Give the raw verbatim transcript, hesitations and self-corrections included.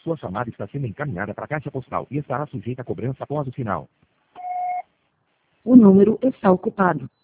Sua chamada está sendo encaminhada para a caixa postal e estará sujeita a cobrança após o sinal. O número está ocupado.